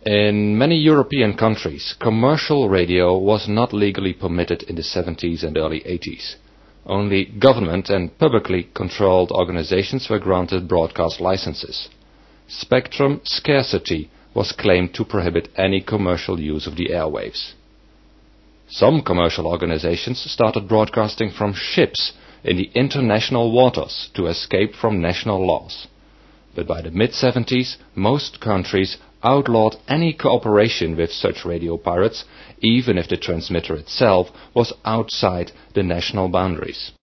In many European countries, commercial radio was not legally permitted in the 70s and early 80s. Only government and publicly controlled organizations were granted broadcast licenses. Spectrum scarcity was claimed to prohibit any commercial use of the airwaves. Some commercial organizations started broadcasting from ships in the international waters to escape from national laws. But by the mid-70s, most countries outlawed any cooperation with such radio pirates, even if the transmitter itself was outside the national boundaries.